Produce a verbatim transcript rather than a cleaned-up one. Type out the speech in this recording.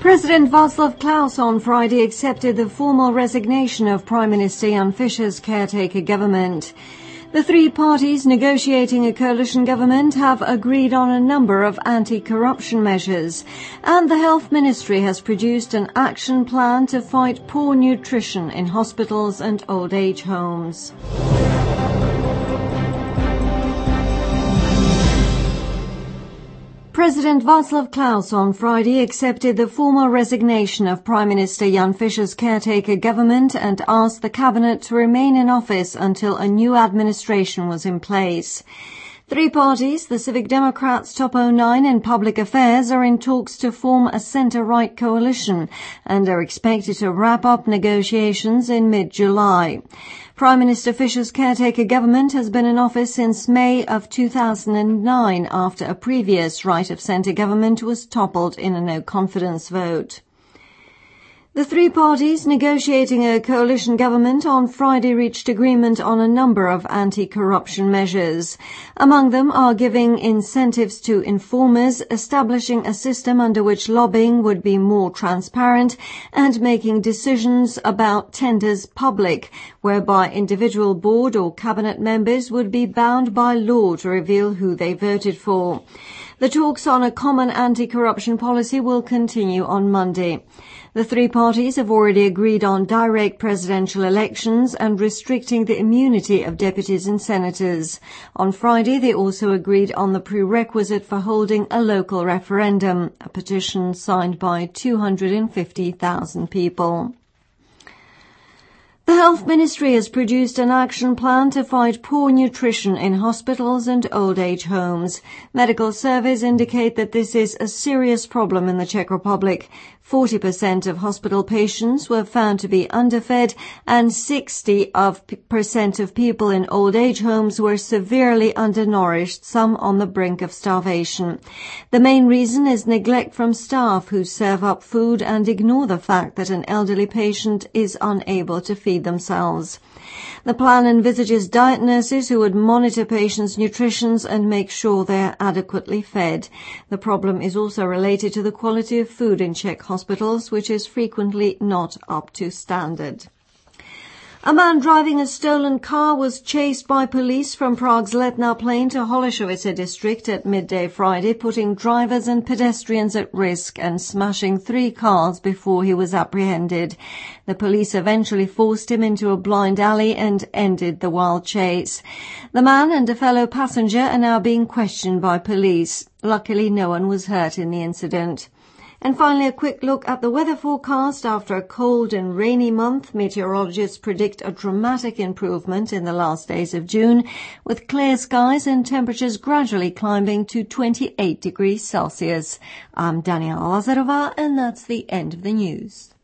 President Václav Klaus on Friday accepted the formal resignation of Prime Minister Jan Fischer's caretaker government. The three parties negotiating a coalition government have agreed on a number of anti-corruption measures, and the Health Ministry has produced an action plan to fight poor nutrition in hospitals and old age homes. President Václav Klaus on Friday accepted the formal resignation of Prime Minister Jan Fischer's caretaker government and asked the cabinet to remain in office until a new administration was in place. Three parties, the Civic Democrats, Top O nine and Public Affairs, are in talks to form a centre-right coalition and are expected to wrap up negotiations in mid-July. Prime Minister Fischer's caretaker government has been in office since May of two thousand nine after a previous right-of-centre government was toppled in a no-confidence vote. The three parties negotiating a coalition government on Friday reached agreement on a number of anti-corruption measures. Among them are giving incentives to informers, establishing a system under which lobbying would be more transparent, and making decisions about tenders public, whereby individual board or cabinet members would be bound by law to reveal who they voted for. The talks on a common anti-corruption policy will continue on Monday. The three parties have already agreed on direct presidential elections and restricting the immunity of deputies and senators. On Friday, they also agreed on the prerequisite for holding a local referendum, a petition signed by two hundred fifty thousand people. The Health Ministry has produced an action plan to fight poor nutrition in hospitals and old age homes. Medical surveys indicate that this is a serious problem in the Czech Republic. forty percent of hospital patients were found to be underfed, and sixty percent of people in old age homes were severely undernourished, some on the brink of starvation. The main reason is neglect from staff who serve up food and ignore the fact that an elderly patient is unable to feed themselves. The plan envisages diet nurses who would monitor patients' nutrition and make sure they are adequately fed. The problem is also related to the quality of food in Czech hospitals, which is frequently not up to standard. A man driving a stolen car was chased by police from Prague's Letná plain to Holešovice district at midday Friday, putting drivers and pedestrians at risk and smashing three cars before he was apprehended. The police eventually forced him into a blind alley and ended the wild chase. The man and a fellow passenger are now being questioned by police. Luckily, no one was hurt in the incident. And finally, a quick look at the weather forecast. After a cold and rainy month, meteorologists predict a dramatic improvement in the last days of June, with clear skies and temperatures gradually climbing to twenty-eight degrees Celsius. I'm Daniela Lazarova, and that's the end of the news.